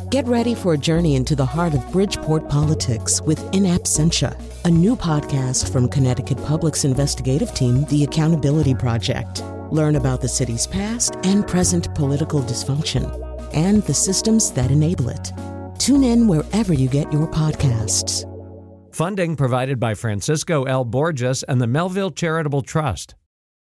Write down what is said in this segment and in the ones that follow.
Get ready for a journey into the heart of Bridgeport politics with In Absentia, a new podcast from Connecticut Public's investigative team, The Accountability Project. Learn about the city's past and present political dysfunction and the systems that enable it. Tune in wherever you get your podcasts. Funding provided by Francisco L. Borges and the Melville Charitable Trust.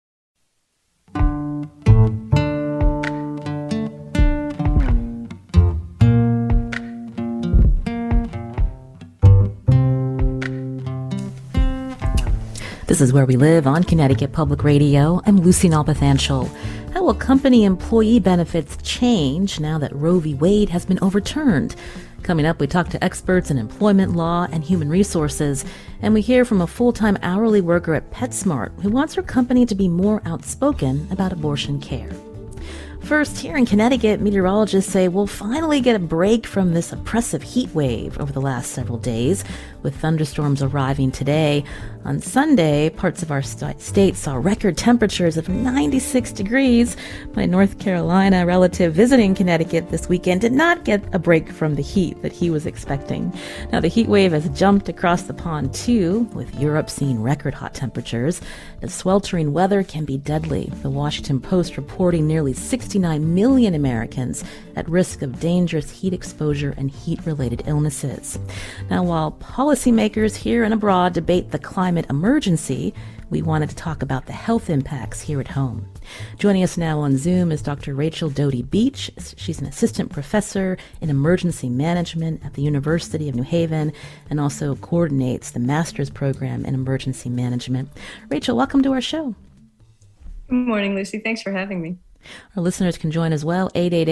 This is Where We Live on Connecticut Public Radio. I'm Lucy Nalpathanchel. How will company employee benefits change now that Roe v. Wade has been overturned? Coming up, we talk to experts in employment law and human resources, and we hear from a full-time hourly worker at PetSmart who wants her company to be more outspoken about abortion care. First, here in Connecticut, meteorologists say we'll finally get a break from this oppressive heat wave over the last several days, with thunderstorms arriving today. On Sunday, parts of our state saw record temperatures of 96 degrees. My North Carolina relative visiting Connecticut this weekend did not get a break from the heat that he was expecting. Now, the heat wave has jumped across the pond, too, with Europe seeing record hot temperatures. The sweltering weather can be deadly. The Washington Post reporting nearly 69 million Americans at risk of dangerous heat exposure and heat-related illnesses. Now, while policymakers here and abroad debate the climate emergency, we wanted to talk about the health impacts here at home. Joining us now on Zoom is Dr. Rachel Doty Beach. She's an assistant professor in emergency management at the University of New Haven and also coordinates the master's program in emergency management. Rachel, welcome to our show. Good morning, Lucy. Thanks for having me. Our listeners can join as well,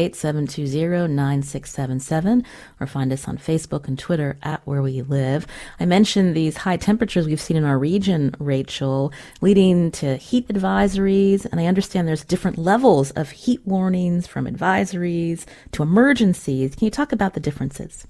888-720-9677, or find us on Facebook and Twitter at Where We Live. I mentioned these high temperatures we've seen in our region, Rachel, leading to heat advisories, and I understand there's different levels of heat warnings from advisories to emergencies. Can you talk about the differences?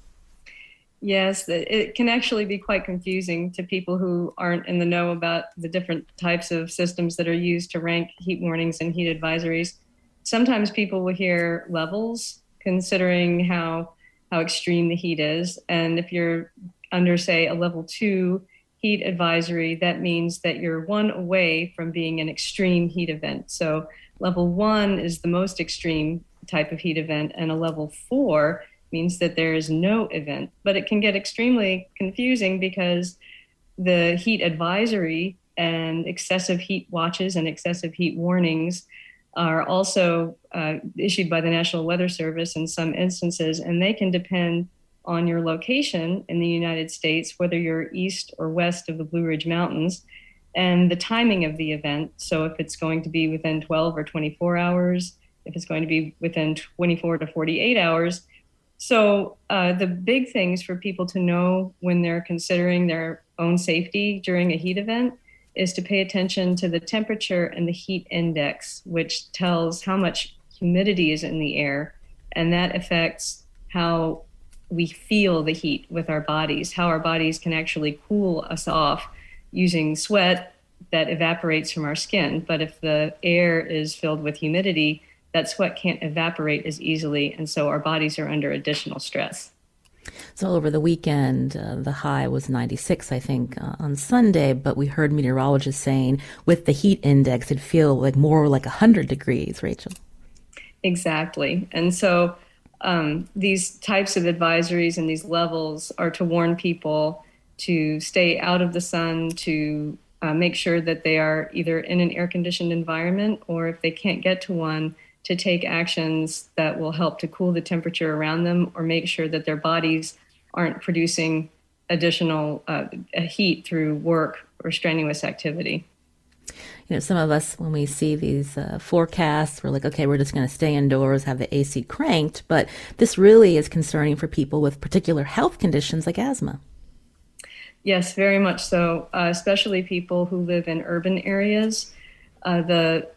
Yes, it can actually be quite confusing to people who aren't in the know about the different types of systems that are used to rank heat warnings and heat advisories. Sometimes people will hear levels considering how extreme the heat is. And if you're under, say, a level 2 heat advisory, that means that you're one away from being an extreme heat event. So level 1 is the most extreme type of heat event, and a level 4 means that there is no event. But it can get extremely confusing because the heat advisory and excessive heat watches and excessive heat warnings are also issued by the National Weather Service in some instances, and they can depend on your location in the United States, whether you're east or west of the Blue Ridge Mountains, and the timing of the event. So if it's going to be within 12 or 24 hours, if it's going to be within 24 to 48 hours. So the big things for people to know when they're considering their own safety during a heat event is to pay attention to the temperature and the heat index, which tells how much humidity is in the air, and that affects how we feel the heat with our bodies, how our bodies can actually cool us off using sweat that evaporates from our skin. But if the air is filled with humidity, that sweat can't evaporate as easily, and so our bodies are under additional stress. So over the weekend, the high was 96, I think, on Sunday, but we heard meteorologists saying with the heat index, it'd feel like more like 100 degrees, Rachel. Exactly. And so these types of advisories and these levels are to warn people to stay out of the sun, to make sure that they are either in an air-conditioned environment, or if they can't get to one, to take actions that will help to cool the temperature around them or make sure that their bodies aren't producing additional heat through work or strenuous activity. You know, some of us, when we see these forecasts, we're like, okay, we're just going to stay indoors, have the AC cranked. But this really is concerning for people with particular health conditions like asthma. Yes, very much so, especially people who live in urban areas. The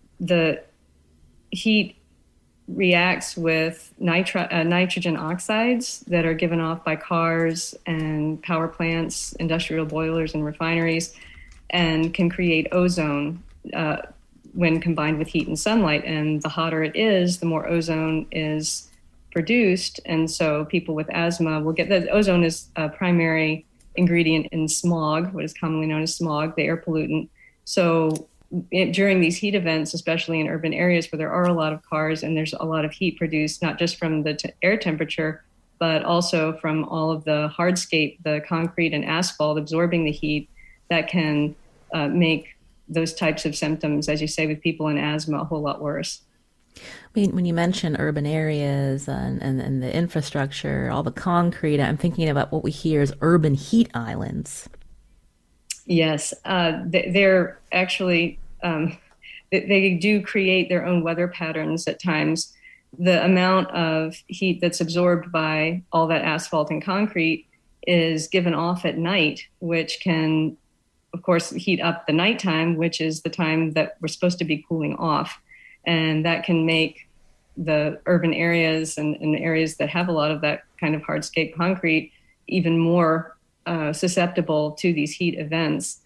heat reacts with nitrogen oxides that are given off by cars and power plants, industrial boilers and refineries, and can create ozone when combined with heat and sunlight. And the hotter it is, the more ozone is produced. And so people with asthma will get that. Ozone is a primary ingredient in smog, what is commonly known as smog, the air pollutant. So during these heat events, especially in urban areas where there are a lot of cars and there's a lot of heat produced, not just from the air temperature, but also from all of the hardscape, the concrete and asphalt absorbing the heat, that can make those types of symptoms, as you say, with people in asthma, a whole lot worse. When you mention urban areas and the infrastructure, all the concrete, I'm thinking about what we hear as urban heat islands. Yes, they're actually, they do create their own weather patterns at times. The amount of heat that's absorbed by all that asphalt and concrete is given off at night, which can, of course, heat up the nighttime, which is the time that we're supposed to be cooling off. And that can make the urban areas and areas that have a lot of that kind of hardscape concrete even more susceptible to these heat events.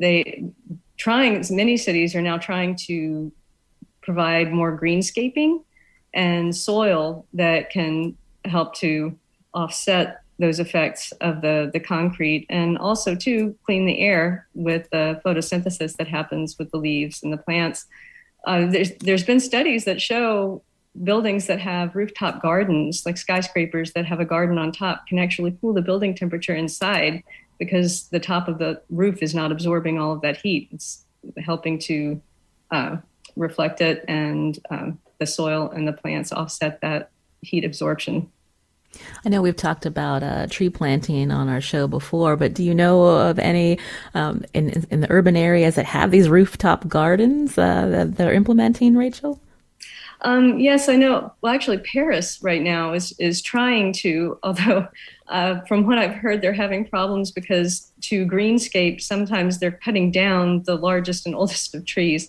Many cities are now trying to provide more greenscaping and soil that can help to offset those effects of the concrete, and also to clean the air with the photosynthesis that happens with the leaves and the plants. There's been studies that show buildings that have rooftop gardens, like skyscrapers that have a garden on top, can actually cool the building temperature inside because the top of the roof is not absorbing all of that heat. It's helping to reflect it, and the soil and the plants offset that heat absorption. I know we've talked about tree planting on our show before, but do you know of any in the urban areas that have these rooftop gardens that they're implementing, Rachel? Yes, I know. Well, actually, Paris right now is trying to, although from what I've heard, they're having problems because to greenscape, sometimes they're cutting down the largest and oldest of trees.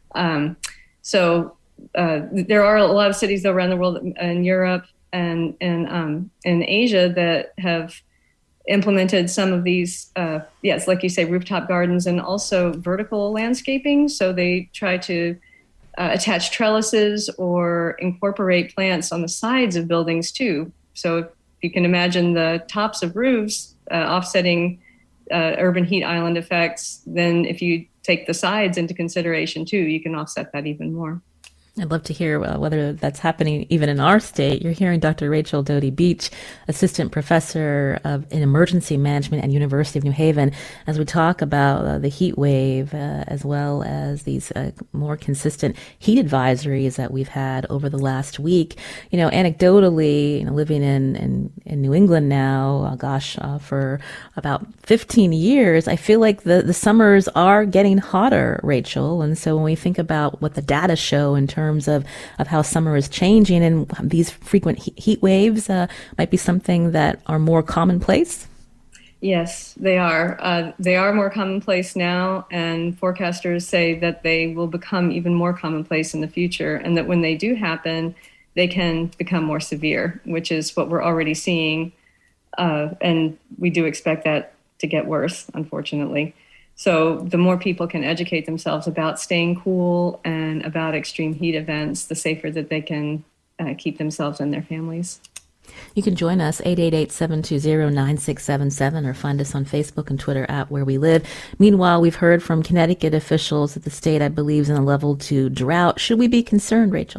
So there are a lot of cities though around the world, in Europe and in Asia, that have implemented some of these, yes, like you say, rooftop gardens and also vertical landscaping. So they try to attach trellises or incorporate plants on the sides of buildings too. So if you can imagine the tops of roofs offsetting urban heat island effects, then if you take the sides into consideration too, you can offset that even more. I'd love to hear whether that's happening even in our state. You're hearing Dr. Rachel Doty Beach, Assistant Professor in Emergency Management at University of New Haven, as we talk about the heat wave, as well as these more consistent heat advisories that we've had over the last week. You know, anecdotally, living in New England now, for about 15 years, I feel like the summers are getting hotter, Rachel. And so when we think about what the data show in terms of how summer is changing, and these frequent heat waves might be something that are more commonplace? Yes, they are. They are more commonplace now, and forecasters say that they will become even more commonplace in the future, and that when they do happen, they can become more severe, which is what we're already seeing. And we do expect that to get worse, unfortunately. So the more people can educate themselves about staying cool and about extreme heat events, the safer that they can keep themselves and their families. You can join us, 888-720-9677, or find us on Facebook and Twitter at Where We Live. Meanwhile, we've heard from Connecticut officials that the state, I believe, is in a level 2 drought. Should we be concerned, Rachel?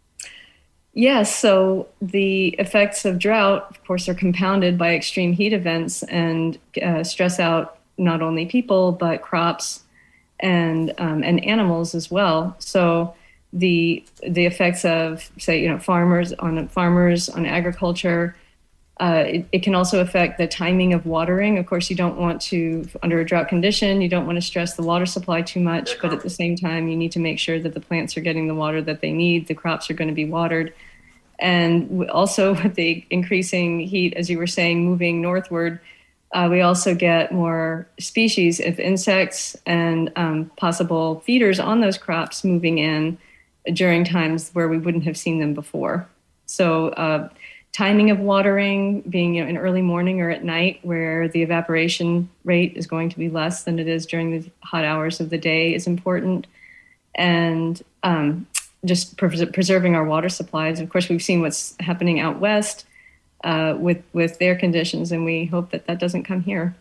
Yes, so the effects of drought, of course, are compounded by extreme heat events and stress out not only people, but crops and animals as well. So the effects of, say, farmers on agriculture, it can also affect the timing of watering. Of course, you don't want to, under a drought condition, you don't want to stress the water supply too much, but at the same time, you need to make sure that the plants are getting the water that they need, the crops are going to be watered. And also with the increasing heat, as you were saying, moving northward, we also get more species of insects and possible feeders on those crops moving in during times where we wouldn't have seen them before. So timing of watering, being in early morning or at night, where the evaporation rate is going to be less than it is during the hot hours of the day, is important. And just preserving our water supplies. Of course, we've seen what's happening out west with their conditions, and we hope that that doesn't come here.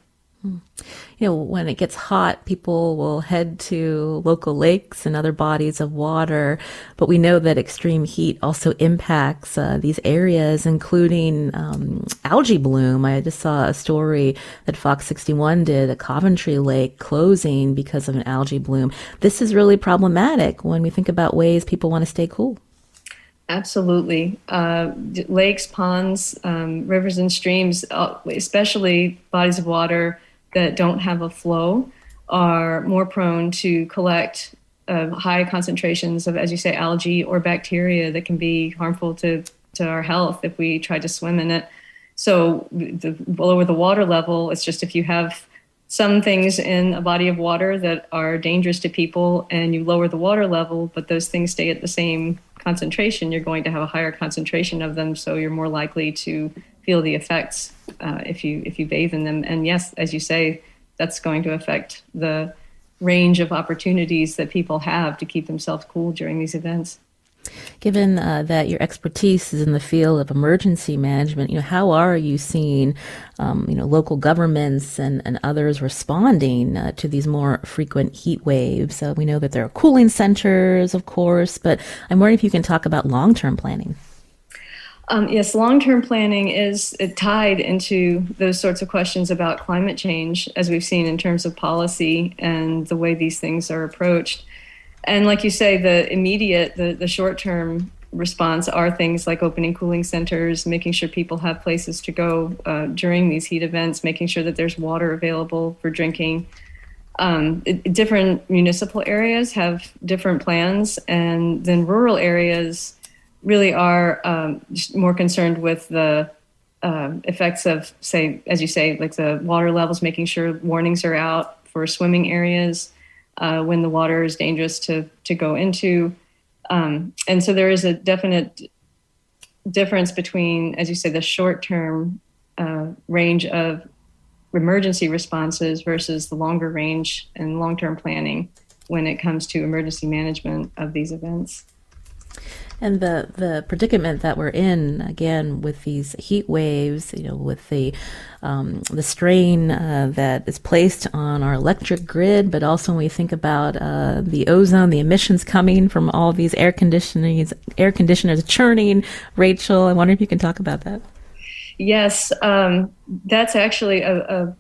When it gets hot, people will head to local lakes and other bodies of water. But we know that extreme heat also impacts these areas, including algae bloom. I just saw a story that Fox 61 did, a Coventry Lake closing because of an algae bloom. This is really problematic when we think about ways people want to stay cool. Absolutely. Lakes, ponds, rivers, and streams, especially bodies of water that don't have a flow, are more prone to collect high concentrations of, as you say, algae or bacteria that can be harmful to our health if we try to swim in it. So the lower the water level, it's just if you have some things in a body of water that are dangerous to people and you lower the water level, but those things stay at the same concentration, you're going to have a higher concentration of them, so you're more likely to feel the effects if you bathe in them. And yes, as you say, that's going to affect the range of opportunities that people have to keep themselves cool during these events. Given that your expertise is in the field of emergency management, how are you seeing, local governments and others responding to these more frequent heat waves? We know that there are cooling centers, of course, but I'm wondering if you can talk about long-term planning. Yes, long-term planning is tied into those sorts of questions about climate change, as we've seen in terms of policy and the way these things are approached. And like you say, the immediate, the short-term response are things like opening cooling centers, making sure people have places to go during these heat events, making sure that there's water available for drinking. Different municipal areas have different plans, and then rural areas really are just more concerned with the effects of, say, as you say, like the water levels, making sure warnings are out for swimming areas when the water is dangerous to go into. And so there is a definite difference between, as you say, the short-term range of emergency responses versus the longer range and long-term planning when it comes to emergency management of these events. And the predicament that we're in, again, with these heat waves, with the strain that is placed on our electric grid, but also when we think about the ozone, the emissions coming from all these air conditioners churning. Rachel, I wonder if you can talk about that. Yes, that's actually there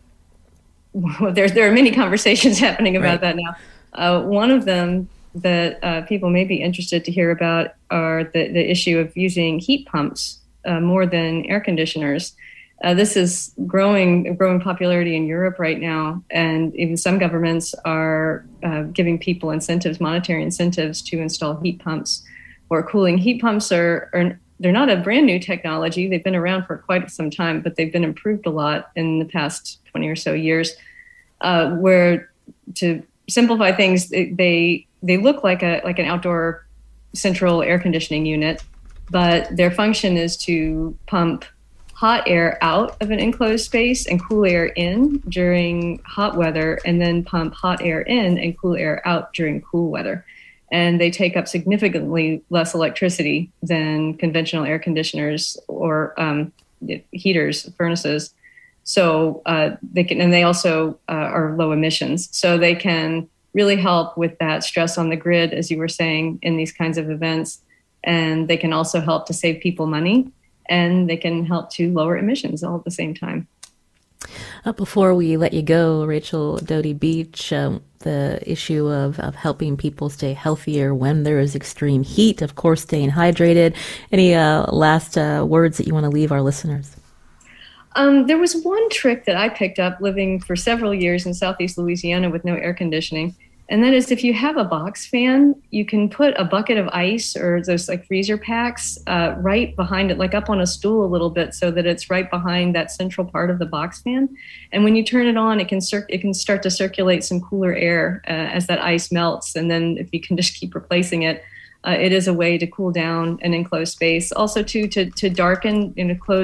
are many conversations happening about that now. One of them that people may be interested to hear about are the issue of using heat pumps more than air conditioners. This is growing popularity in Europe right now, and even some governments are giving people incentives, monetary incentives, to install heat pumps or cooling. Heat pumps they're not a brand new technology. They've been around for quite some time, but they've been improved a lot in the past 20 or so years. Where, to simplify things, they look like an outdoor central air conditioning unit, but their function is to pump hot air out of an enclosed space and cool air in during hot weather, and then pump hot air in and cool air out during cool weather. And they take up significantly less electricity than conventional air conditioners or heaters, furnaces. So they also are low emissions. So they can really help with that stress on the grid, as you were saying, in these kinds of events. And they can also help to save people money, and they can help to lower emissions all at the same time. Before we let you go, Rachel Doty Beach, the issue of helping people stay healthier when there is extreme heat, of course, staying hydrated. Any last words that you want to leave our listeners? There was one trick that I picked up living for several years in Southeast Louisiana with no air conditioning. And that is, if you have a box fan, you can put a bucket of ice or those like freezer packs right behind it, like up on a stool a little bit, so that it's right behind that central part of the box fan. And when you turn it on, it can start to circulate some cooler air as that ice melts. And then if you can just keep replacing it, it is a way to cool down an enclosed space. Also, to darken,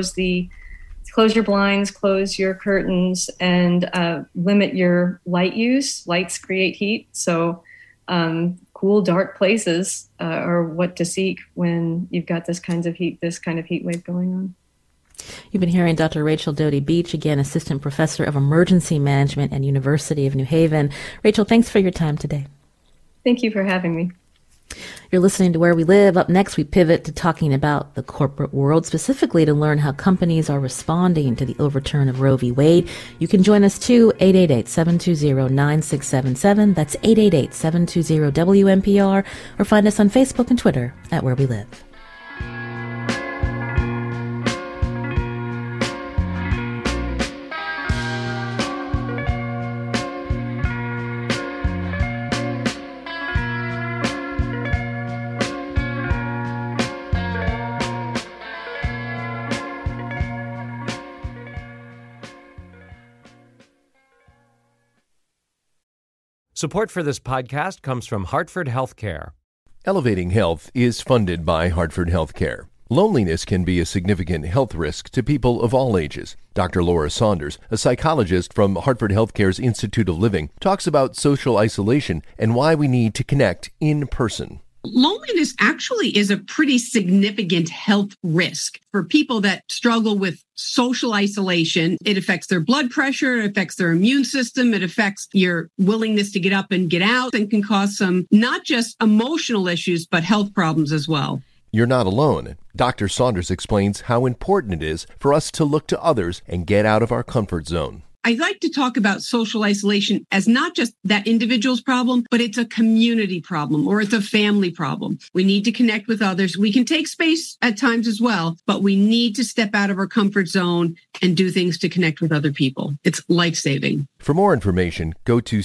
close your blinds, close your curtains, and limit your light use. Lights create heat, so cool, dark places are what to seek when you've got this kind of heat wave going on. You've been hearing Dr. Rachel Doty Beach, again, Assistant Professor of Emergency Management at University of New Haven. Rachel, thanks for your time today. Thank you for having me. You're listening to Where We Live. Up next, we pivot to talking about the corporate world, specifically to learn how companies are responding to the overturn of Roe v. Wade. You can join us too, 888-720-9677. That's 888-720-WNPR, or find us on Facebook and Twitter at Where We Live. Support for this podcast comes from Hartford Healthcare. Elevating Health is funded by Hartford Healthcare. Loneliness can be a significant health risk to people of all ages. Dr. Laura Saunders, a psychologist from Hartford Healthcare's Institute of Living, talks about social isolation and why we need to connect in person. Loneliness actually is a pretty significant health risk for people that struggle with social isolation. It affects their blood pressure, it affects their immune system, it affects your willingness to get up and get out, and can cause some not just emotional issues, but health problems as well. You're not alone. Dr. Saunders explains how important it is for us to look to others and get out of our comfort zone. I like to talk about social isolation as not just that individual's problem, but it's a community problem or it's a family problem. We need to connect with others. We can take space at times as well, but we need to step out of our comfort zone and do things to connect with other people. It's life-saving. For more information, go to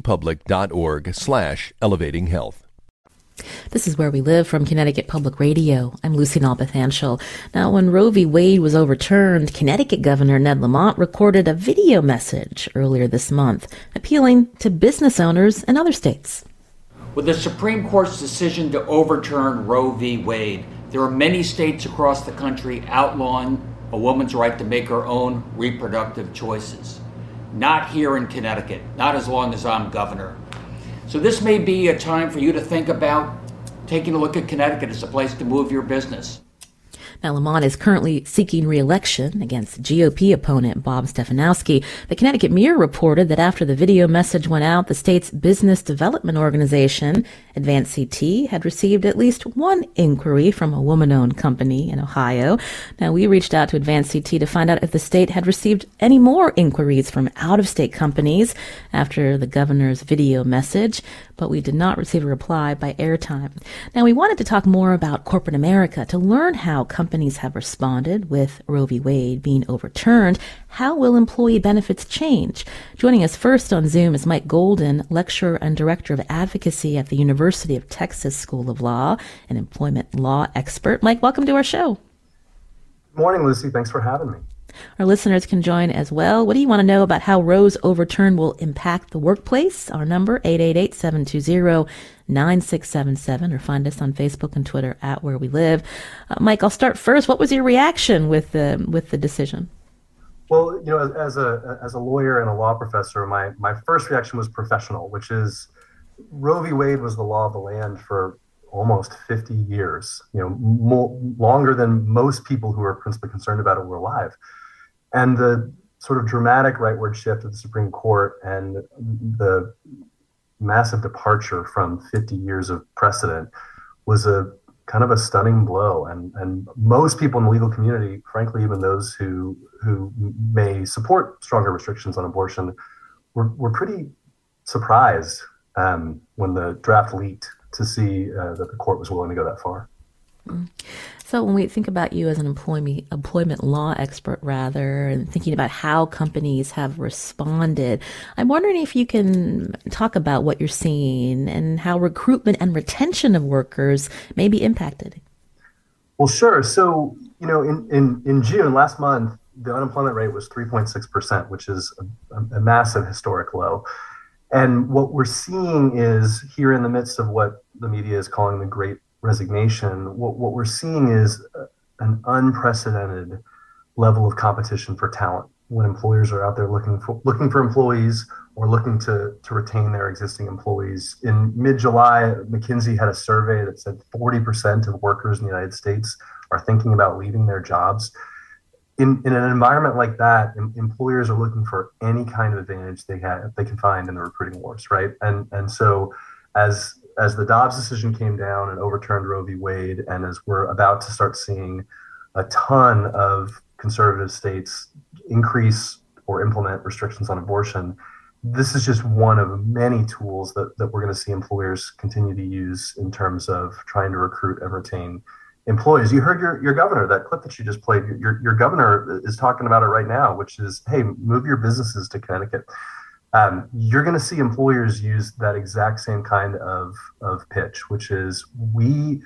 ctpublic.org/elevatinghealth. This is Where We Live from Connecticut Public Radio. I'm Lucy Nalpathanchel. Now, when Roe v. Wade was overturned, Connecticut Governor Ned Lamont recorded a video message earlier this month, appealing to business owners in other states. With the Supreme Court's decision to overturn Roe v. Wade, there are many states across the country outlawing a woman's right to make her own reproductive choices. Not here in Connecticut, not as long as I'm governor. So this may be a time for you to think about taking a look at Connecticut as a place to move your business. Now, Lamont is currently seeking re-election against GOP opponent Bob Stefanowski. The Connecticut Mirror reported that after the video message went out, the state's business development organization, Advance CT, had received at least one inquiry from a woman-owned company in Ohio. Now, we reached out to Advance CT to find out if the state had received any more inquiries from out-of-state companies after the governor's video message, but we did not receive a reply by airtime. Now, we wanted to talk more about corporate America to learn how companies have responded with Roe v. Wade being overturned. How will employee benefits change? Joining us first on Zoom is Mike Golden, lecturer and director of advocacy at the University of Texas School of Law, an employment law expert. Mike, welcome to our show. Good morning, Lucy. Thanks for having me. Our listeners can join as well. What do you want to know about how Roe's overturn will impact the workplace? Our number, 888-720-9677, or find us on Facebook and Twitter at Where We Live. Mike, I'll start first. What was your reaction with the decision? Well, you know, as a lawyer and a law professor, my first reaction was professional, which is Roe v. Wade was the law of the land for almost 50 years, longer than most people who are principally concerned about it were alive. And the sort of dramatic rightward shift of the Supreme Court and the massive departure from 50 years of precedent was a kind of a stunning blow. And most people in the legal community, frankly, even those who may support stronger restrictions on abortion, were pretty surprised when the draft leaked to see that the court was willing to go that far. So when we think about you as an employment law expert, rather, and thinking about how companies have responded, I'm wondering if you can talk about what you're seeing and how recruitment and retention of workers may be impacted. Well, sure. So, in June last month, the unemployment rate was 3.6%, which is a massive historic low. And what we're seeing is, here in the midst of what the media is calling the Great Resignation, what we're seeing is an unprecedented level of competition for talent when employers are out there looking for employees or looking to retain their existing employees. In mid-July, McKinsey had a survey that said 40% of workers in the United States are thinking about leaving their jobs. In an environment like that, employers are looking for any kind of advantage they can find in the recruiting wars, right? And so as the Dobbs decision came down and overturned Roe v. Wade, and as we're about to start seeing a ton of conservative states increase or implement restrictions on abortion, this is just one of many tools that we're going to see employers continue to use in terms of trying to recruit and retain employees. You heard your governor, that clip that you just played, your governor is talking about it right now, which is, hey, move your businesses to Connecticut. You're going to see employers use that exact same kind of pitch, which is we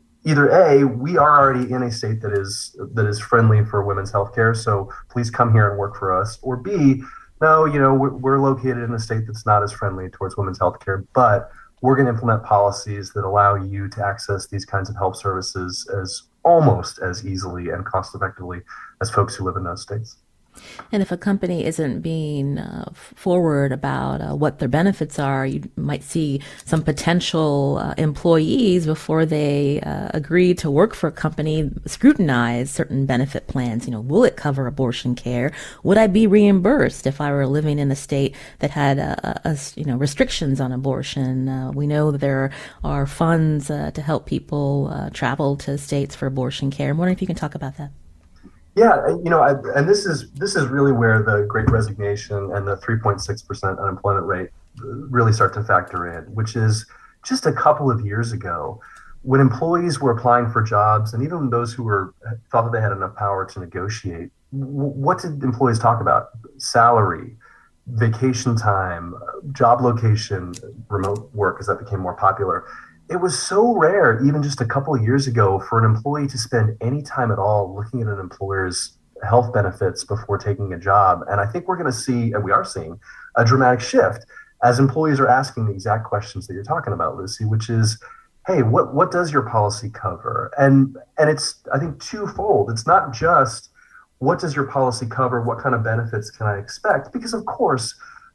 are already in a state that is friendly for women's healthcare, so please come here and work for us. Or B, no, we're located in a state that's not as friendly towards women's healthcare, but we're going to implement policies that allow you to access these kinds of health services as almost as easily and cost effectively as folks who live in those states. And if a company isn't being forward about what their benefits are, you might see some potential employees, before they agree to work for a company, scrutinize certain benefit plans. Will it cover abortion care? Would I be reimbursed if I were living in a state that had restrictions on abortion? We know that there are funds to help people travel to states for abortion care. I'm wondering if you can talk about that. Yeah, and this is really where the Great Resignation and the 3.6% unemployment rate really start to factor in, which is just a couple of years ago when employees were applying for jobs, and even those who thought that they had enough power to negotiate. What did employees talk about? Salary, vacation time, job location, remote work, as that became more popular. It was so rare, even just a couple of years ago, for an employee to spend any time at all looking at an employer's health benefits before taking a job. And I think we're going to see, and we are seeing, a dramatic shift as employees are asking the exact questions that you're talking about, Lucy, which is, hey, what does your policy cover? And it's, I think, twofold. It's not just what does your policy cover, what kind of benefits can I expect? Because, of course,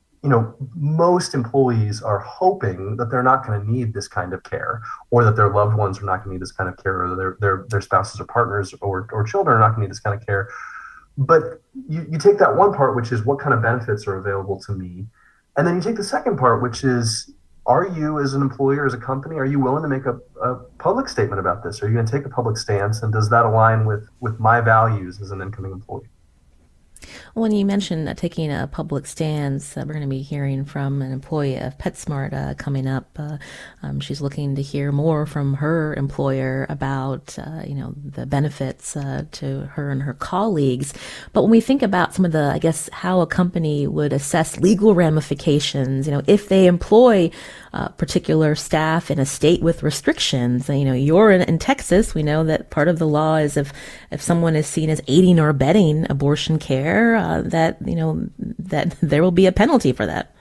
most employees are hoping that they're not going to need this kind of care, or that their loved ones are not going to need this kind of care, or their spouses or partners or children are not going to need this kind of care. But you take that one part, which is what kind of benefits are available to me, and then you take the second part, which is, are you, as an employer, as a company, are you willing to make a public statement about this? Are you going to take a public stance, and does that align with my values as an incoming employee? When you mentioned taking a public stance, we're going to be hearing from an employee of PetSmart coming up. She's looking to hear more from her employer about, the benefits to her and her colleagues. But when we think about some of the, I guess, how a company would assess legal ramifications, if they employ particular staff in a state with restrictions, you're in Texas. We know that part of the law is if someone is seen as aiding or abetting abortion care, that there will be a penalty for that.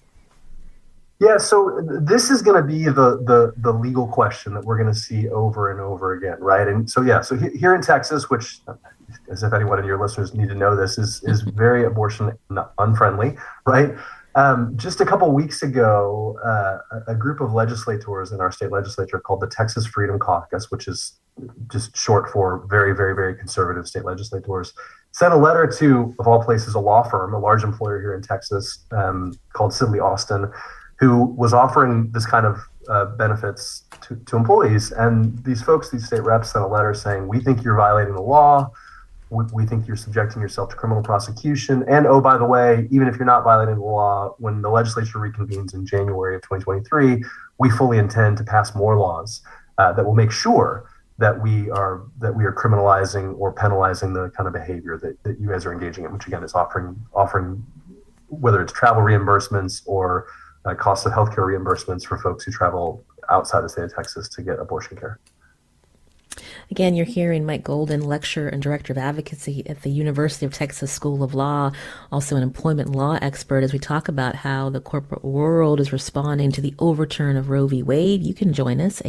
Yeah, so this is going to be the legal question that we're going to see over and over again, right? And so here in Texas, which, as if anyone of your listeners need to know this, is very abortion unfriendly, right? Just a couple of weeks ago, a group of legislators in our state legislature called the Texas Freedom Caucus, which is just short for very, very, very conservative state legislators, sent a letter to, of all places, a law firm, a large employer here in Texas called Sidley Austin, who was offering this kind of benefits to employees. And these folks, these state reps, sent a letter saying, we think you're violating the law. We think you're subjecting yourself to criminal prosecution. And, oh, by the way, even if you're not violating the law, when the legislature reconvenes in January of 2023, we fully intend to pass more laws that will make sure that we are criminalizing or penalizing the kind of behavior that you guys are engaging in, which, again, is offering whether it's travel reimbursements or cost of healthcare reimbursements for folks who travel outside the state of Texas to get abortion care. Again, you're hearing Mike Golden, lecturer and director of advocacy at the University of Texas School of Law, also an employment law expert, as we talk about how the corporate world is responding to the overturn of Roe v. Wade. You can join us,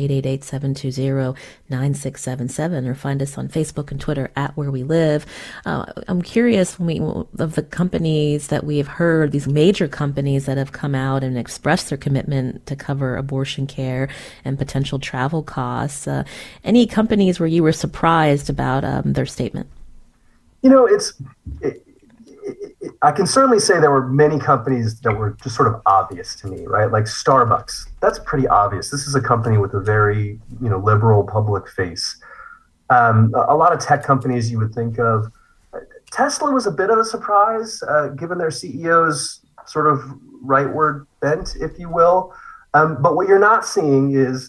888-720-9677, or find us on Facebook and Twitter at Where We Live. I'm curious, of the companies that we have heard, these major companies that have come out and expressed their commitment to cover abortion care and potential travel costs, any companies where you were surprised about their statement? I can certainly say there were many companies that were just sort of obvious to me, right? Like Starbucks, that's pretty obvious. This is a company with a very, liberal public face. A lot of tech companies you would think of. Tesla was a bit of a surprise, given their CEO's sort of rightward bent, if you will. But what you're not seeing is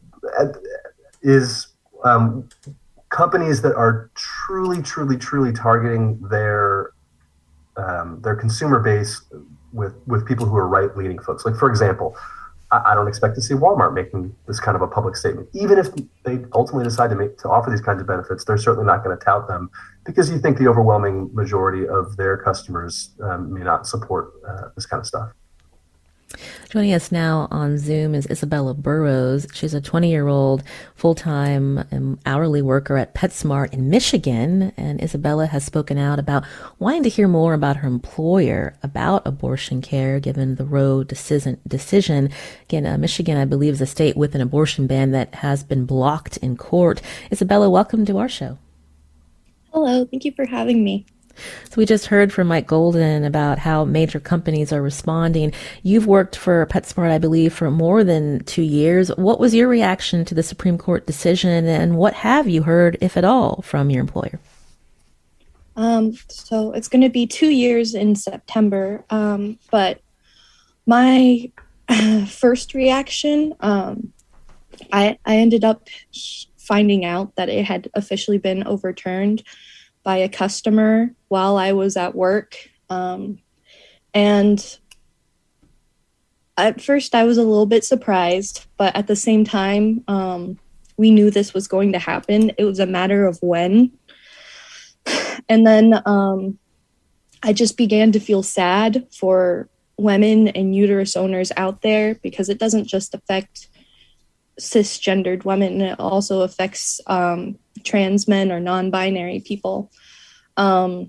companies that are truly targeting their consumer base with people who are right-leaning folks. Like, for example, I don't expect to see Walmart making this kind of a public statement. Even if they ultimately decide to offer these kinds of benefits, they're certainly not going to tout them, because you think the overwhelming majority of their customers may not support this kind of stuff. Joining us now on Zoom is Isabella Burrows. She's a 20-year-old full-time hourly worker at PetSmart in Michigan. And Isabella has spoken out about wanting to hear more about her employer about abortion care, given the Roe decision. Again, Michigan, I believe, is a state with an abortion ban that has been blocked in court. Isabella, welcome to our show. Hello. Thank you for having me. So we just heard from Mike Golden about how major companies are responding. You've worked for PetSmart, I believe, for more than 2 years. What was your reaction to the Supreme Court decision, and what have you heard, if at all, from your employer? So it's going to be 2 years in September. But my first reaction, I ended up finding out that it had officially been overturned by a customer while I was at work. And at first I was a little bit surprised, but at the same time, we knew this was going to happen. It was a matter of when. And then I just began to feel sad for women and uterus owners out there, because it doesn't just affect cisgendered women. It also affects trans men or non-binary people. And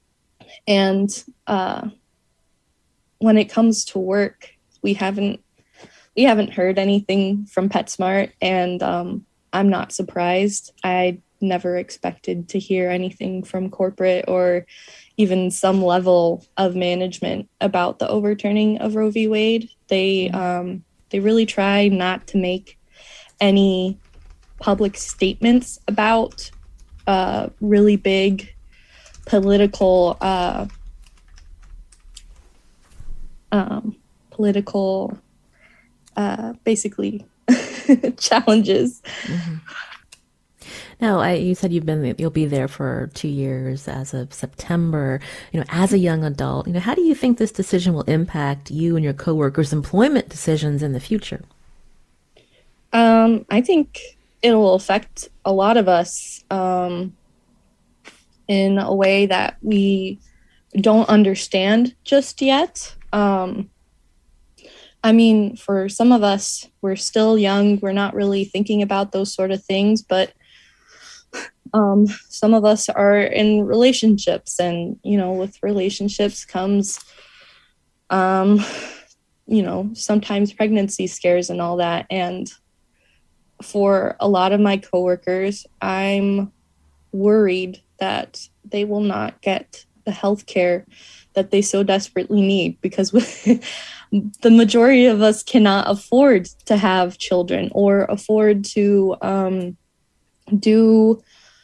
when it comes to work, we haven't heard anything from PetSmart, and I'm not surprised. I never expected to hear anything from corporate or even some level of management about the overturning of Roe v. Wade. They really try not to make any public statements about really big political basically challenges. Mm-hmm. Now, you said you'll be there for 2 years as of September. As a young adult, how do you think this decision will impact you and your coworkers' employment decisions in the future? I think it will affect a lot of us in a way that we don't understand just yet. For some of us, we're still young. We're not really thinking about those sort of things, but some of us are in relationships, and, with relationships comes, sometimes pregnancy scares and all that. And for a lot of my coworkers, I'm worried that they will not get the health care that they so desperately need, because the majority of us cannot afford to have children or afford to do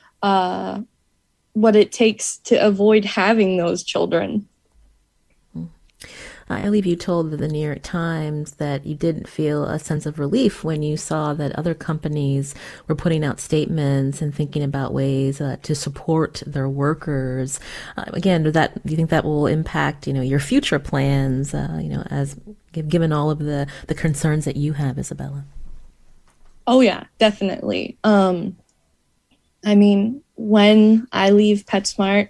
what it takes to avoid having those children. I believe you told the New York Times that you didn't feel a sense of relief when you saw that other companies were putting out statements and thinking about ways to support their workers. Again, do you think that will impact, your future plans, as given all of the concerns that you have, Isabella? Oh yeah, definitely. I mean, when I leave PetSmart,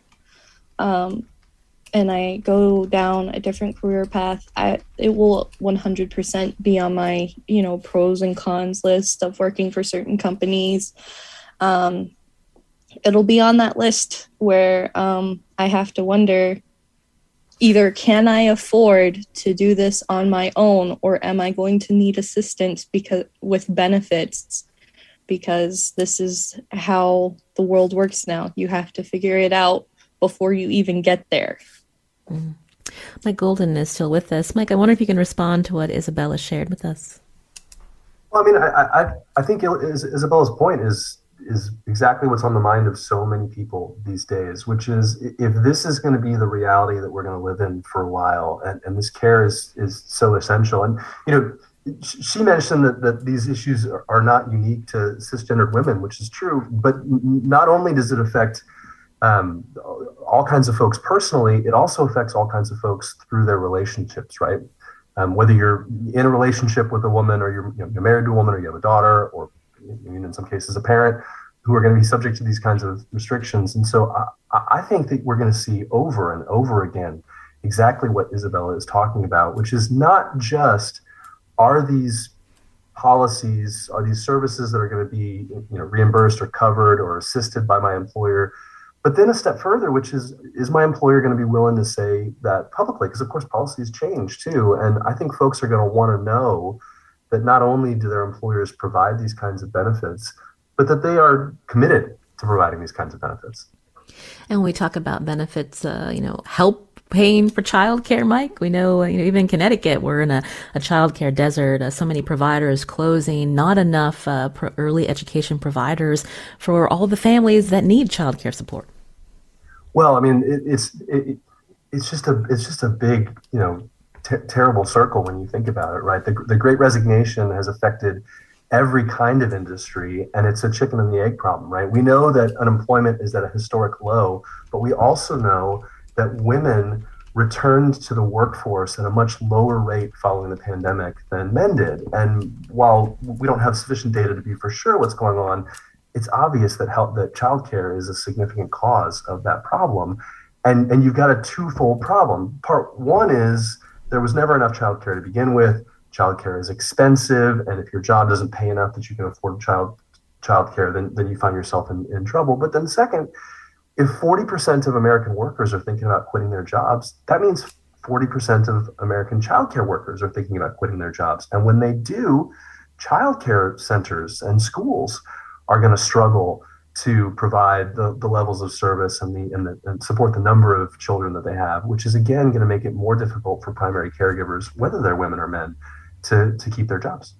and I go down a different career path, it will 100% be on my, pros and cons list of working for certain companies. It'll be on that list where I have to wonder, either can I afford to do this on my own, or am I going to need assistance with benefits? Because this is how the world works now. You have to figure it out before you even get there. Mm. Mike Golden is still with us. Mike, I wonder if you can respond to what Isabella shared with us. Well, I mean, I think Isabella's point is exactly what's on the mind of so many people these days, which is, if this is going to be the reality that we're going to live in for a while, and this care is so essential. And, she mentioned that these issues are not unique to cisgendered women, which is true, but not only does it affect all kinds of folks personally, it also affects all kinds of folks through their relationships, right? Whether you're in a relationship with a woman, or you're married to a woman, or you have a daughter, or in some cases a parent, who are going to be subject to these kinds of restrictions. And so I think that we're going to see over and over again exactly what Isabella is talking about, which is not just, are these policies, are these services that are going to be reimbursed or covered or assisted by my employer, but then a step further, which is my employer going to be willing to say that publicly? Because of course policies change too, and I think folks are going to want to know that not only do their employers provide these kinds of benefits, but that they are committed to providing these kinds of benefits. And when we talk about benefits, help paying for childcare, Mike, we know, even in Connecticut, we're in a childcare desert. So many providers closing, not enough early education providers for all the families that need childcare support. Well, I mean, it's just a big, terrible circle when you think about it, right? The Great Resignation has affected every kind of industry, and it's a chicken and the egg problem, right? We know that unemployment is at a historic low, but we also know that women returned to the workforce at a much lower rate following the pandemic than men did. And while we don't have sufficient data to be for sure what's going on, it's obvious that childcare is a significant cause of that problem. And you've got a twofold problem. Part one is there was never enough childcare to begin with. Childcare is expensive, and if your job doesn't pay enough that you can afford childcare, then you find yourself in trouble. But then second, if 40% of American workers are thinking about quitting their jobs, that means 40% of American childcare workers are thinking about quitting their jobs. And when they do, childcare centers and schools are going to struggle to provide the levels of service and support the number of children that they have, which is again going to make it more difficult for primary caregivers, whether they're women or men, to keep their jobs.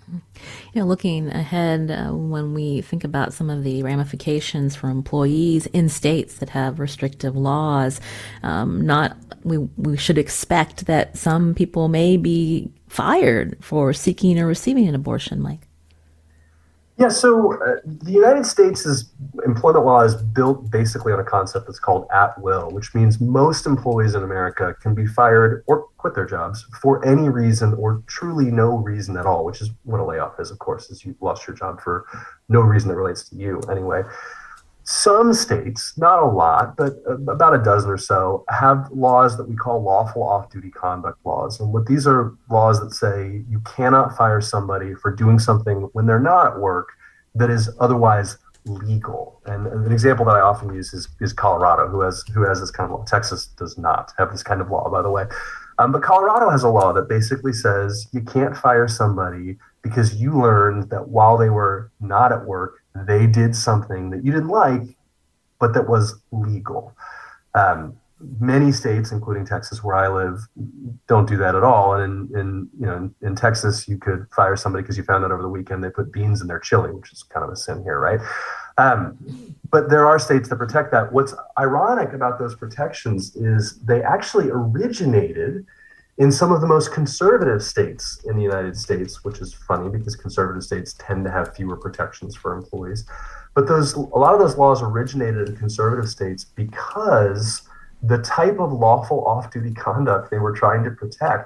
Looking ahead, when we think about some of the ramifications for employees in states that have restrictive laws, we should expect that some people may be fired for seeking or receiving an abortion, Mike. Yeah, so the United States' employment law is built basically on a concept that's called at will, which means most employees in America can be fired or quit their jobs for any reason or truly no reason at all, which is what a layoff is, of course, is you've lost your job for no reason that relates to you anyway. Some states, not a lot, but about a dozen or so, have laws that we call lawful off-duty conduct laws. And what these are laws that say you cannot fire somebody for doing something when they're not at work that is otherwise legal. And an example that I often use is Colorado, who has this kind of law. Texas does not have this kind of law, by the way. But Colorado has a law that basically says you can't fire somebody because you learned that while they were not at work, they did something that you didn't like, but that was legal. Many states, including Texas, where I live, don't do that at all. And in Texas, you could fire somebody because you found out over the weekend they put beans in their chili, which is kind of a sin here, right? But there are states that protect that. What's ironic about those protections is they actually originated in some of the most conservative states in the United States, which is funny because conservative states tend to have fewer protections for employees. But a lot of those laws originated in conservative states because the type of lawful off-duty conduct they were trying to protect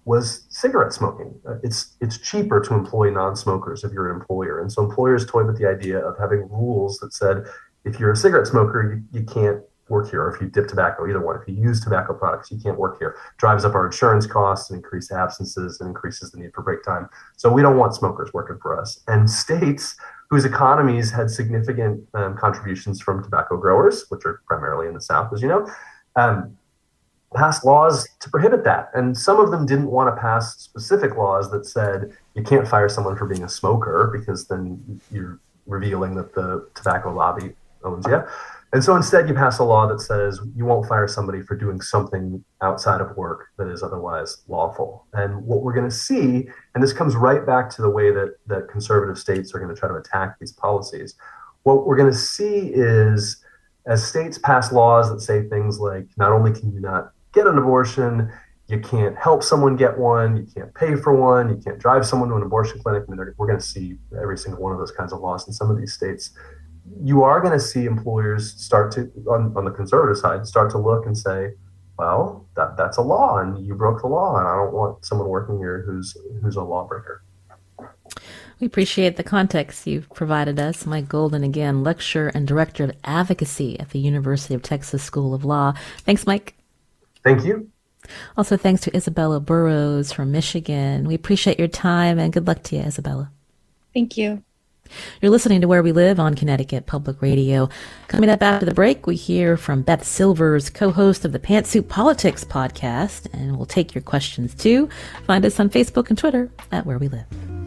was cigarette smoking. It's cheaper to employ non-smokers if you're an employer. And so employers toyed with the idea of having rules that said, if you're a cigarette smoker, you can't work here. Or if you dip tobacco, either one. If you use tobacco products, you can't work here. Drives up our insurance costs and increases absences and increases the need for break time. So we don't want smokers working for us. And states whose economies had significant contributions from tobacco growers, which are primarily in the South, as you know, passed laws to prohibit that. And some of them didn't want to pass specific laws that said you can't fire someone for being a smoker because then you're revealing that the tobacco lobby owns you. And so instead you pass a law that says you won't fire somebody for doing something outside of work that is otherwise lawful. And what we're going to see, and this comes right back to the way that conservative states are going to try to attack these policies, what we're going to see is as states pass laws that say things like, not only can you not get an abortion, you can't help someone get one, you can't pay for one, you can't drive someone to an abortion clinic. I mean, we're going to see every single one of those kinds of laws in some of these states. You are going to see employers start to, on the conservative side, start to look and say, well, that's a law and you broke the law and I don't want someone working here who's a lawbreaker. We appreciate the context you've provided us. Mike Golden, again, lecturer and director of advocacy at the University of Texas School of Law. Thanks, Mike. Thank you. Also, thanks to Isabella Burrows from Michigan. We appreciate your time and good luck to you, Isabella. Thank you. You're listening to Where We Live on Connecticut Public Radio. Coming up after the break, we hear from Beth Silvers, co-host of the Pantsuit Politics podcast, and we'll take your questions too. Find us on Facebook and Twitter at Where We Live.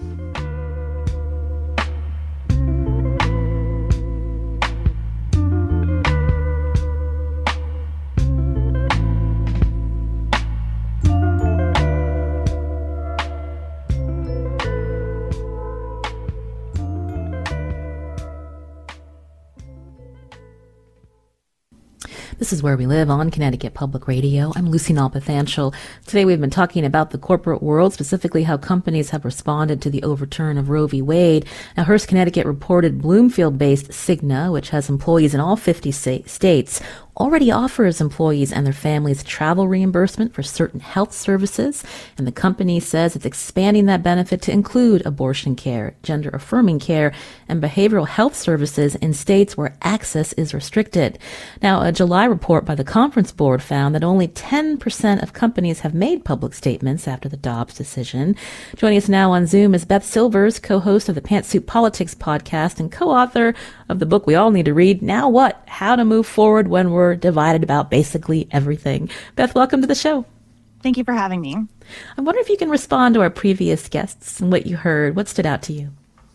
This is Where We Live on Connecticut Public Radio. I'm Lucy Nalpathanchel. Today we've been talking about the corporate world, specifically how companies have responded to the overturn of Roe v. Wade. Now, Hearst, Connecticut reported Bloomfield-based Cigna, which has employees in all 50 states, already offers employees and their families travel reimbursement for certain health services, and the company says it's expanding that benefit to include abortion care, gender-affirming care, and behavioral health services in states where access is restricted. Now, a July report by the Conference Board found that only 10% of companies have made public statements after the Dobbs decision. Joining us now on Zoom is Beth Silvers, co-host of the Pantsuit Politics podcast and co-author of the book we all need to read, Now What? How to Move Forward When We're Divided About Basically Everything. Beth, welcome to the show. Thank you for having me. I wonder if you can respond to our previous guests and what you heard. What stood out to you?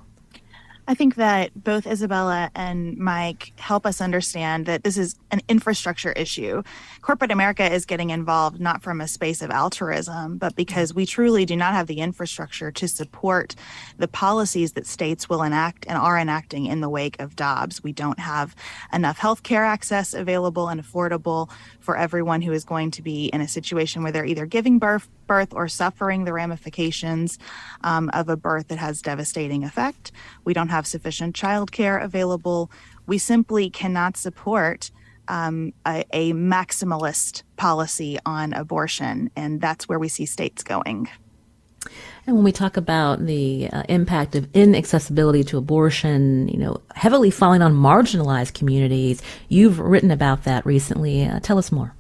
I think that both Isabella and Mike help us understand that this is an infrastructure issue. Corporate America is getting involved not from a space of altruism, but because we truly do not have the infrastructure to support the policies that states will enact and are enacting in the wake of Dobbs. We don't have enough health care access available and affordable for everyone who is going to be in a situation where they're either giving birth or suffering the ramifications of a birth that has devastating effect. We don't have sufficient childcare available. We simply cannot support a maximalist policy on abortion, and that's where we see states going. And when we talk about the impact of inaccessibility to abortion, heavily falling on marginalized communities, you've written about that recently. Tell us more.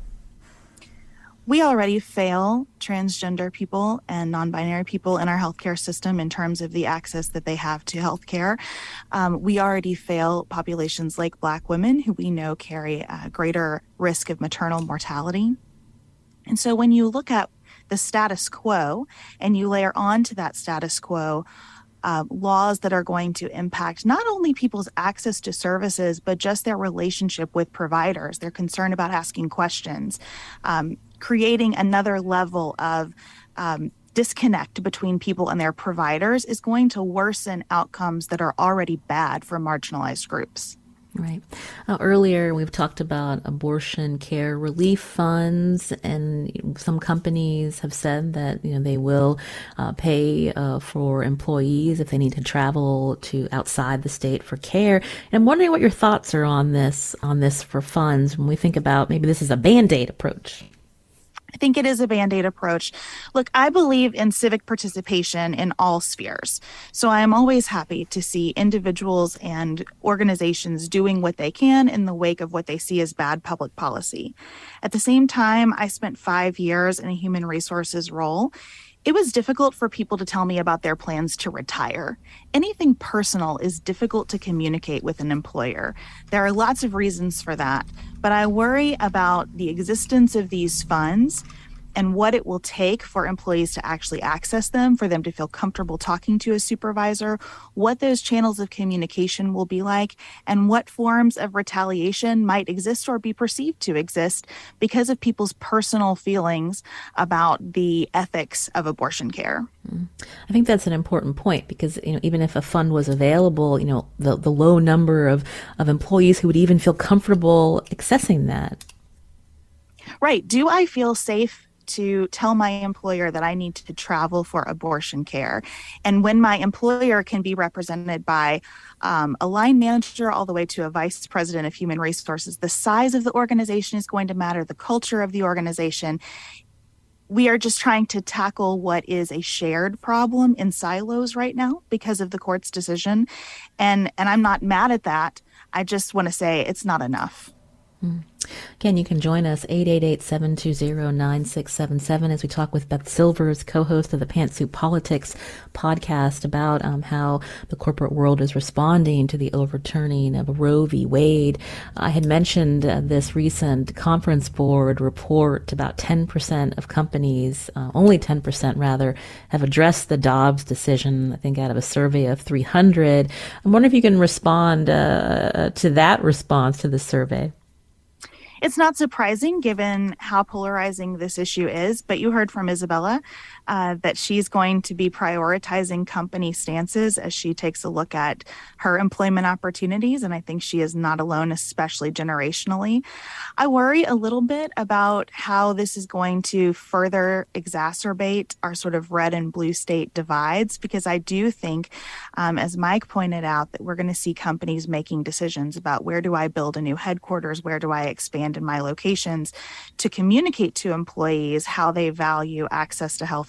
We already fail transgender people and non-binary people in our healthcare system in terms of the access that they have to healthcare. We already fail populations like Black women, who we know carry a greater risk of maternal mortality. And so when you look at the status quo and you layer onto that status quo laws that are going to impact not only people's access to services, but just their relationship with providers, their concern about asking questions, creating another level of disconnect between people and their providers is going to worsen outcomes that are already bad for marginalized groups. Right. Earlier, we've talked about abortion care relief funds, and some companies have said that they will pay for employees if they need to travel to outside the state for care. And I'm wondering what your thoughts are on this for funds when we think about maybe this is a Band-Aid approach. I think it is a Band-Aid approach. Look, I believe in civic participation in all spheres. So I am always happy to see individuals and organizations doing what they can in the wake of what they see as bad public policy. At the same time, I spent 5 years in a human resources role. It was difficult for people to tell me about their plans to retire. Anything personal is difficult to communicate with an employer. There are lots of reasons for that, but I worry about the existence of these funds and what it will take for employees to actually access them, for them to feel comfortable talking to a supervisor, what those channels of communication will be like, and what forms of retaliation might exist or be perceived to exist because of people's personal feelings about the ethics of abortion care. I think that's an important point because, even if a fund was available, the low number of employees who would even feel comfortable accessing that. Right. Do I feel safe to tell my employer that I need to travel for abortion care? And when my employer can be represented by a line manager all the way to a vice president of human resources, the size of the organization is going to matter, the culture of the organization. We are just trying to tackle what is a shared problem in silos right now because of the court's decision. And I'm not mad at that. I just want to say it's not enough. Again, you can join us 888-720-9677 as we talk with Beth Silvers, co-host of the Pantsuit Politics podcast, about how the corporate world is responding to the overturning of Roe v. Wade. I had mentioned this recent Conference Board report. About 10% of companies, only 10% rather, have addressed the Dobbs decision, I think out of a survey of 300. I'm wondering if you can respond to that response to the survey. It's not surprising given how polarizing this issue is, but you heard from Isabella that she's going to be prioritizing company stances as she takes a look at her employment opportunities. And I think she is not alone, especially generationally. I worry a little bit about how this is going to further exacerbate our sort of red and blue state divides, because I do think, as Mike pointed out, that we're going to see companies making decisions about where do I build a new headquarters, where do I expand in my locations, to communicate to employees how they value access to healthcare.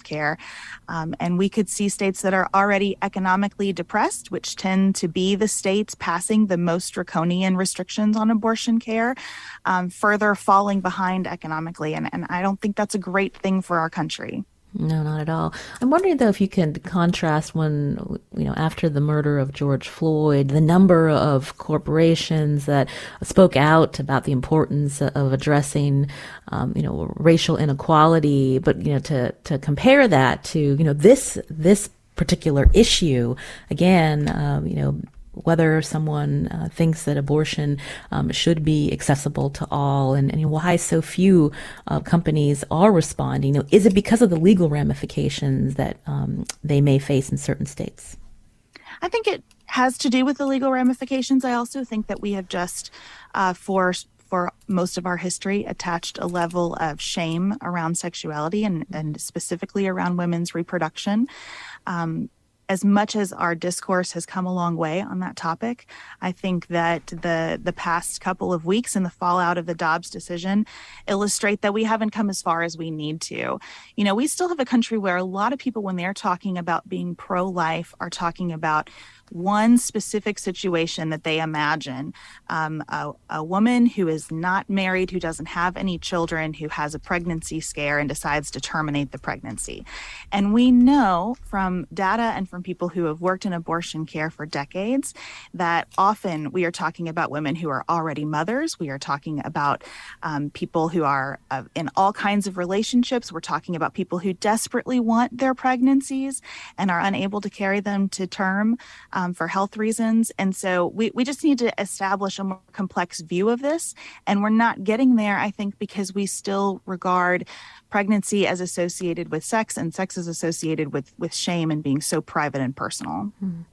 And we could see states that are already economically depressed, which tend to be the states passing the most draconian restrictions on abortion care, further falling behind economically. And I don't think that's a great thing for our country. No, not at all. I'm wondering, though, if you can contrast when, after the murder of George Floyd, the number of corporations that spoke out about the importance of addressing, racial inequality, but, to compare that to, this particular issue, again, whether someone thinks that abortion should be accessible to all, and why so few companies are responding. Is it because of the legal ramifications that they may face in certain states? I think it has to do with the legal ramifications. I also think that we have just, for most of our history, attached a level of shame around sexuality and specifically around women's reproduction. As much as our discourse has come a long way on that topic, I think that the past couple of weeks and the fallout of the Dobbs decision illustrate that we haven't come as far as we need to. We still have a country where a lot of people, when they're talking about being pro-life, are talking about one specific situation that they imagine, a woman who is not married, who doesn't have any children, who has a pregnancy scare and decides to terminate the pregnancy. And we know from data and from people who have worked in abortion care for decades that often we are talking about women who are already mothers. We are talking about people who are in all kinds of relationships. We're talking about people who desperately want their pregnancies and are unable to carry them to term for health reasons. And so we just need to establish a more complex view of this. And we're not getting there, I think, because we still regard pregnancy as associated with sex, and sex is associated with shame and being so private and personal.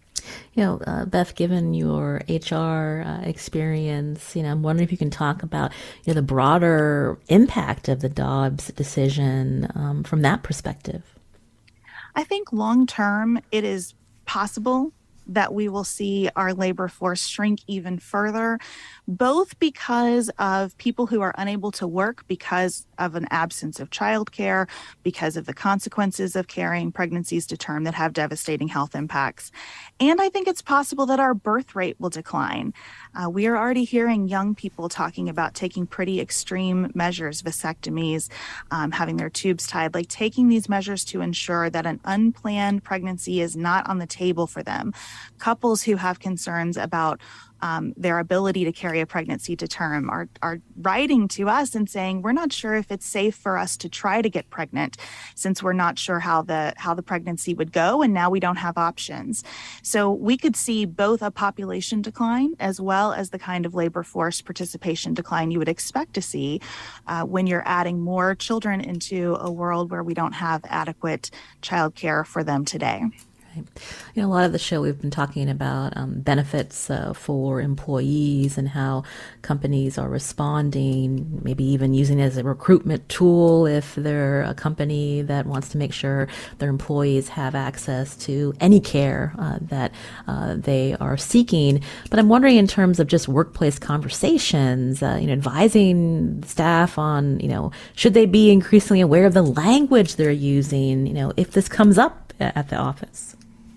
Beth, given your HR experience, I'm wondering if you can talk about the broader impact of the Dobbs decision from that perspective. I think long term, it is possible that we will see our labor force shrink even further, both because of people who are unable to work because of an absence of childcare, because of the consequences of carrying pregnancies to term that have devastating health impacts. And I think it's possible that our birth rate will decline. We are already hearing young people talking about taking pretty extreme measures, vasectomies, having their tubes tied, like taking these measures to ensure that an unplanned pregnancy is not on the table for them. Couples who have concerns about their ability to carry a pregnancy to term are writing to us and saying, we're not sure if it's safe for us to try to get pregnant since we're not sure how the pregnancy would go, and now we don't have options. So we could see both a population decline as well as the kind of labor force participation decline you would expect to see when you're adding more children into a world where we don't have adequate childcare for them today. A lot of the show we've been talking about benefits for employees and how companies are responding, maybe even using it as a recruitment tool if they're a company that wants to make sure their employees have access to any care that they are seeking. But I'm wondering in terms of just workplace conversations, advising staff on, should they be increasingly aware of the language they're using, if this comes up at the office?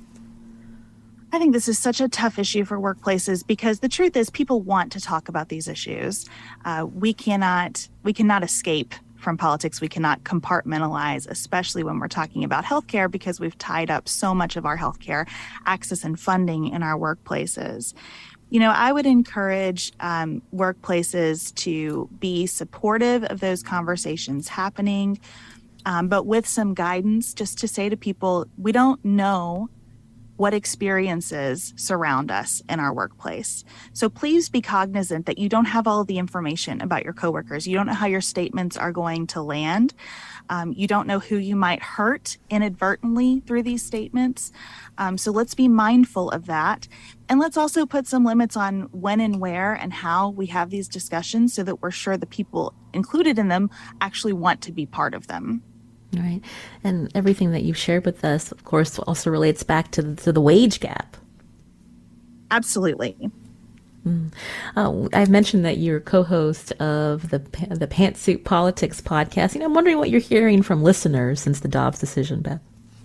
I think this is such a tough issue for workplaces because the truth is people want to talk about these issues. We cannot escape from politics. We cannot compartmentalize, especially when we're talking about healthcare, because we've tied up so much of our healthcare access and funding in our workplaces. I would encourage workplaces to be supportive of those conversations happening, but with some guidance, just to say to people, we don't know what experiences surround us in our workplace. So please be cognizant that you don't have all of the information about your coworkers. You don't know how your statements are going to land. You don't know who you might hurt inadvertently through these statements. So let's be mindful of that. And let's also put some limits on when and where and how we have these discussions so that we're sure the people included in them actually want to be part of them. Right. And everything that you've shared with us, of course, also relates back to the wage gap. Absolutely. I've mentioned that you're co-host of the Pantsuit Politics podcast. I'm wondering what you're hearing from listeners since the Dobbs decision, Beth.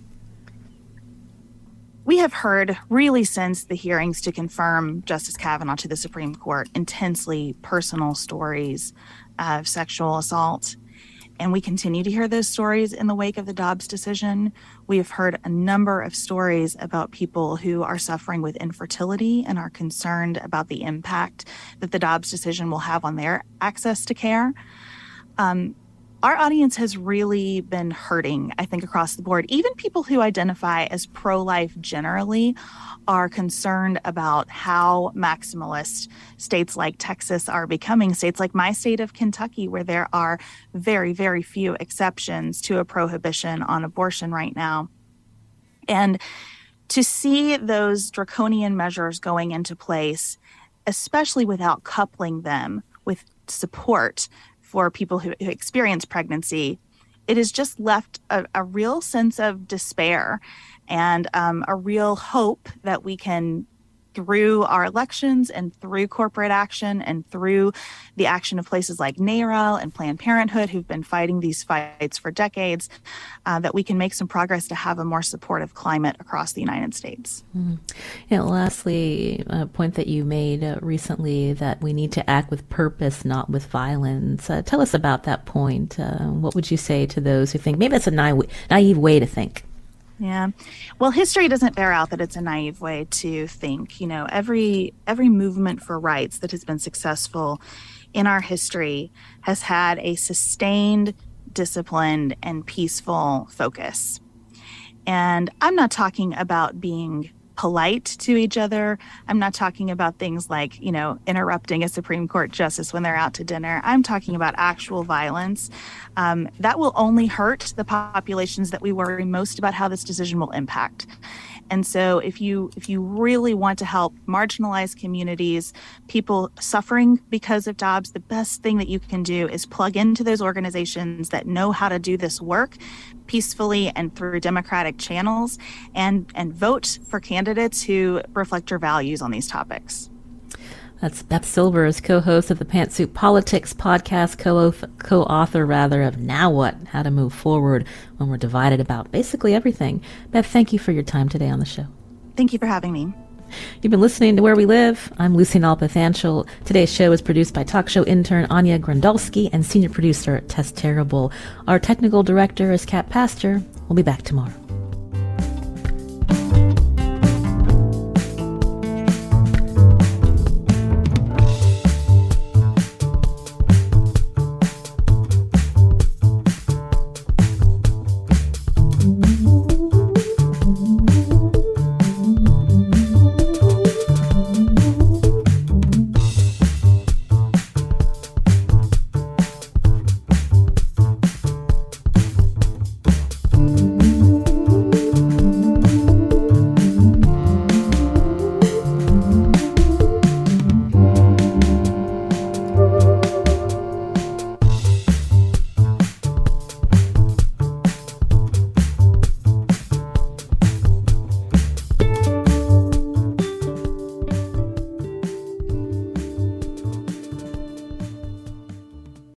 We have heard, really since the hearings to confirm Justice Kavanaugh to the Supreme Court, intensely personal stories of sexual assault. And we continue to hear those stories in the wake of the Dobbs decision. We have heard a number of stories about people who are suffering with infertility and are concerned about the impact that the Dobbs decision will have on their access to care. Our audience has really been hurting, I think, across the board. Even people who identify as pro-life generally are concerned about how maximalist states like Texas are becoming, states like my state of Kentucky, where there are very, very few exceptions to a prohibition on abortion right now. And to see those draconian measures going into place, especially without coupling them with support for people who experience pregnancy, it has just left a real sense of despair and a real hope that we can, through our elections and through corporate action and through the action of places like NARAL and Planned Parenthood, who've been fighting these fights for decades, that we can make some progress to have a more supportive climate across the United States. Lastly, a point that you made recently that we need to act with purpose, not with violence. Tell us about that point. What would you say to those who think maybe it's a naive way to think? Yeah. Well, history doesn't bear out that it's a naive way to think. Every movement for rights that has been successful in our history has had a sustained, disciplined, and peaceful focus. And I'm not talking about being polite to each other. I'm not talking about things like, interrupting a Supreme Court justice when they're out to dinner. I'm talking about actual violence. That will only hurt the populations that we worry most about how this decision will impact. And so if you really want to help marginalized communities, people suffering because of Dobbs, the best thing that you can do is plug into those organizations that know how to do this work peacefully and through democratic channels, and vote for candidates who reflect your values on these topics. That's Beth Silvers, co-host of the Pantsuit Politics podcast, co-author of Now What? How to Move Forward When We're Divided About Basically Everything. Beth, thank you for your time today on the show. Thank you for having me. You've been listening to Where We Live. I'm Lucy Nalpathanchel. Today's show is produced by talk show intern Anya Grandolski and senior producer Tess Terrible. Our technical director is Kat Pastor. We'll be back tomorrow.